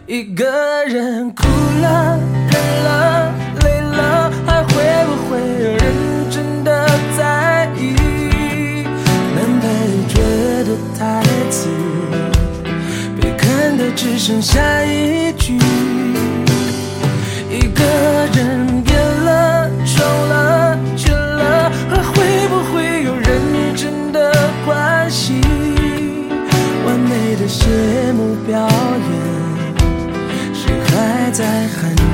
一个人哭了忍了累了，还会不会认真的在意难被觉的台词，被看的只剩下一句。一个人演了丑了绝了，还会不会有认真的关系？完美的谢幕表演，谁还在喊